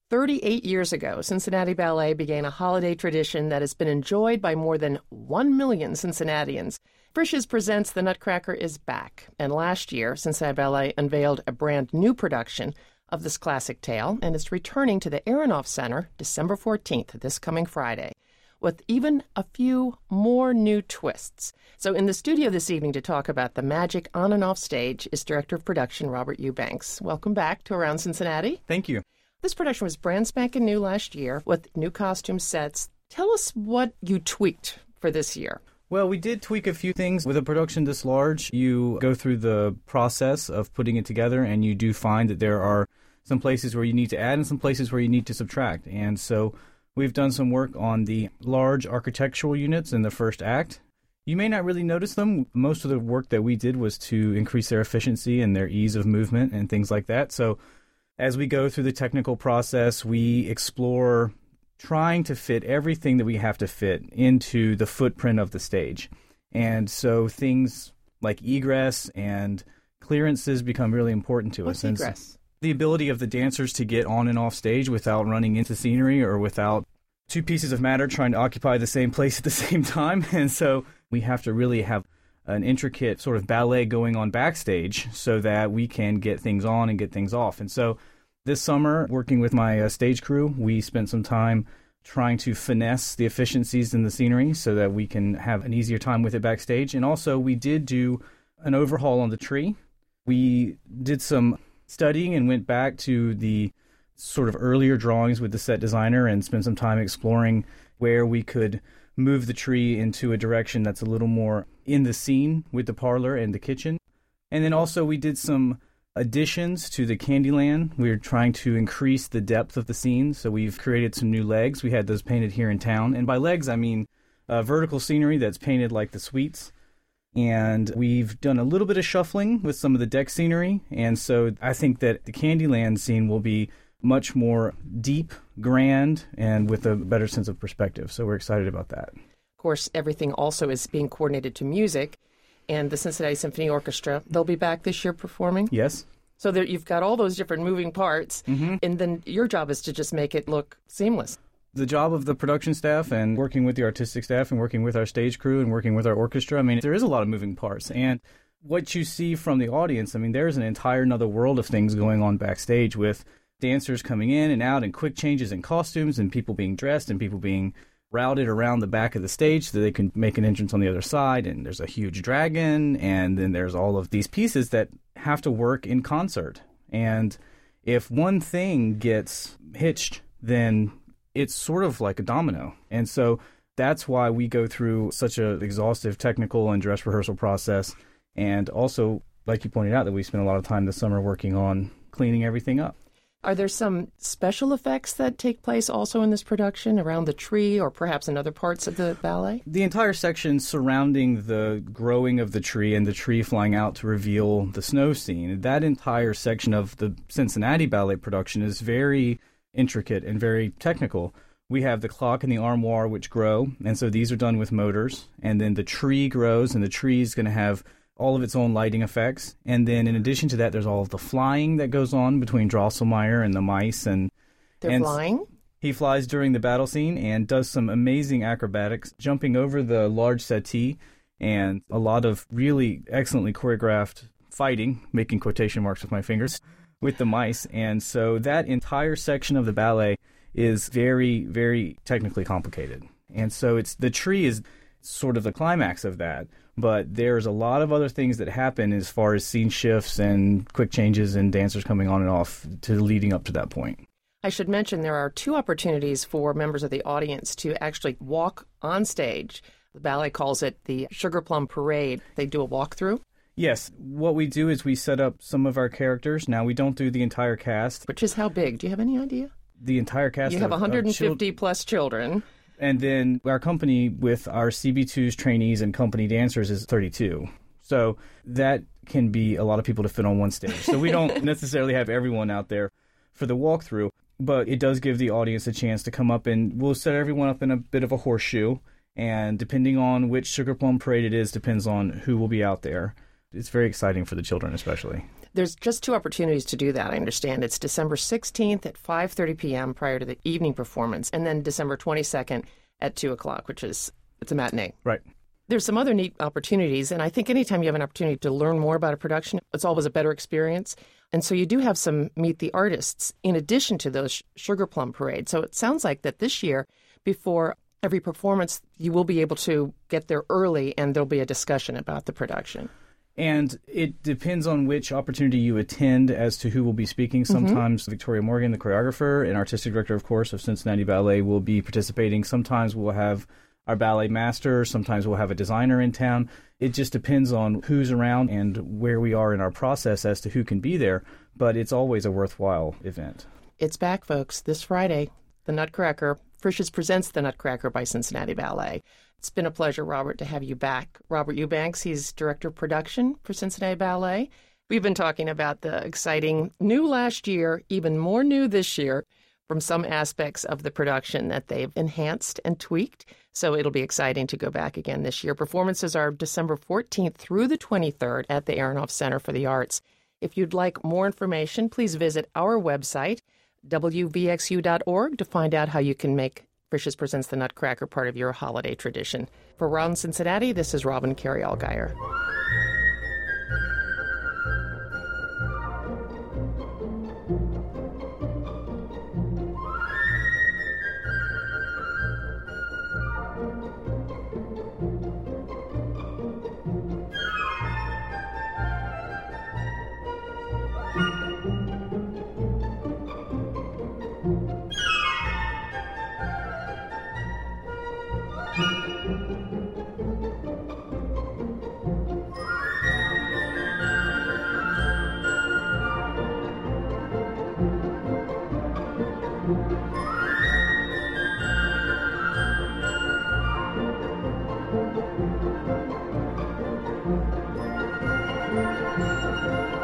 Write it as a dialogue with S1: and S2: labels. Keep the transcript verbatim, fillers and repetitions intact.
S1: thirty-eight years ago, Cincinnati Ballet began a holiday tradition that has been enjoyed by more than one million Cincinnatians. Frisch's Presents The Nutcracker is back, and last year, Cincinnati Ballet unveiled a brand new production of this classic tale, and it's returning to the Aronoff Center December fourteenth, this coming Friday, with even a few more new twists. So in the studio this evening to talk about the magic on and off stage is Director of Production Robert Eubanks. Welcome back to Around Cincinnati.
S2: Thank you.
S1: This production was brand spanking new last year with new costume sets. Tell us what you tweaked for this year.
S2: Well, we did tweak a few things. With a production this large, you go through the process of putting it together, and you do find that there are some places where you need to add and some places where you need to subtract. And so we've done some work on the large architectural units in the first act. You may not really notice them. Most of the work that we did was to increase their efficiency and their ease of movement and things like that. So as we go through the technical process, we explore trying to fit everything that we have to fit into the footprint of the stage. And so things like egress and clearances become really important to
S1: What's
S2: us.
S1: Egress?
S2: The ability of the dancers to get on and off stage without running into scenery or without two pieces of matter trying to occupy the same place at the same time. And so we have to really have an intricate sort of ballet going on backstage so that we can get things on and get things off. And so this summer, working with my uh, stage crew, we spent some time trying to finesse the efficiencies in the scenery so that we can have an easier time with it backstage. And also, we did do an overhaul on the tree. We did some studying and went back to the sort of earlier drawings with the set designer and spent some time exploring where we could move the tree into a direction that's a little more in the scene with the parlor and the kitchen. And then also, we did some additions to the Candyland. We're trying to increase the depth of the scene, so we've created some new legs. We had those painted here in town, and by legs I mean uh, vertical scenery that's painted like the suites. And we've done a little bit of shuffling with some of the deck scenery, and so I think that the Candyland scene will be much more deep, grand, and with a better sense of perspective. So we're excited about that.
S1: Of course, everything also is being coordinated to music. And the Cincinnati Symphony Orchestra, they'll be back this year performing?
S2: Yes.
S1: So there, you've got all those different moving parts, mm-hmm. and then your job is to just make it look seamless.
S2: The job of the production staff and working with the artistic staff and working with our stage crew and working with our orchestra, I mean, there is a lot of moving parts. And what you see from the audience, I mean, there's an entire another world of things going on backstage with dancers coming in and out and quick changes in costumes and people being dressed and people being routed around the back of the stage so that they can make an entrance on the other side, and there's a huge dragon, and then there's all of these pieces that have to work in concert. And if one thing gets hitched, then it's sort of like a domino. And so that's why we go through such an exhaustive technical and dress rehearsal process. And also, like you pointed out, that we spent a lot of time this summer working on cleaning everything up.
S1: Are there some special effects that take place also in this production around the tree or perhaps in other parts of the ballet?
S2: The entire section surrounding the growing of the tree and the tree flying out to reveal the snow scene, that entire section of the Cincinnati Ballet production is very intricate and very technical. We have the clock and the armoire which grow, and so these are done with motors. And then the tree grows, and the tree is going to have all of its own lighting effects. And then in addition to that, there's all of the flying that goes on between Drosselmeyer and the mice. And
S1: They're
S2: and
S1: flying?
S2: He flies during the battle scene and does some amazing acrobatics, jumping over the large settee, and a lot of really excellently choreographed fighting, making quotation marks with my fingers, with the mice. And so that entire section of the ballet is very, very technically complicated. And so it's the tree is sort of the climax of that. But there's a lot of other things that happen as far as scene shifts and quick changes and dancers coming on and off to leading up to that point.
S1: I should mention there are two opportunities for members of the audience to actually walk on stage. The ballet calls it the Sugar Plum Parade. They do a walkthrough.
S2: Yes. What we do is we set up some of our characters. Now, we don't do the entire cast.
S1: Which is how big? Do you have any idea?
S2: The entire cast.
S1: You have
S2: of,
S1: one hundred fifty
S2: of chil-
S1: plus children.
S2: And then our company with our C B two's trainees and company dancers is thirty-two. So that can be a lot of people to fit on one stage. So we don't necessarily have everyone out there for the walkthrough, but it does give the audience a chance to come up, and we'll set everyone up in a bit of a horseshoe. And depending on which Sugar Plum Parade it is, depends on who will be out there. It's very exciting for the children especially.
S1: There's just two opportunities to do that, I understand. It's December sixteenth at five thirty p.m. prior to the evening performance, and then December twenty-second at two o'clock, which is, it's a matinee.
S2: Right.
S1: There's some other neat opportunities, and I think anytime you have an opportunity to learn more about a production, it's always a better experience. And so you do have some Meet the Artists in addition to those Sugar Plum Parade. So it sounds like that this year, before every performance, you will be able to get there early, and there'll be a discussion about the production.
S2: And it depends on which opportunity you attend as to who will be speaking. Sometimes mm-hmm. Victoria Morgan, the choreographer and artistic director, of course, of Cincinnati Ballet, will be participating. Sometimes we'll have our ballet master. Sometimes we'll have a designer in town. It just depends on who's around and where we are in our process as to who can be there. But it's always a worthwhile event.
S1: It's back, folks, this Friday, the Nutcracker. Frisch's presents the Nutcracker by Cincinnati Ballet. It's been a pleasure, Robert, to have you back. Robert Eubanks, he's Director of Production for Cincinnati Ballet. We've been talking about the exciting new last year, even more new this year, from some aspects of the production that they've enhanced and tweaked. So it'll be exciting to go back again this year. Performances are December fourteenth through the twenty-third at the Aronoff Center for the Arts. If you'd like more information, please visit our website, w v x u dot org, to find out how you can make Frisch's Presents the Nutcracker part of your holiday tradition. For Round Cincinnati, this is Robin Carey Allgaier. Thank you.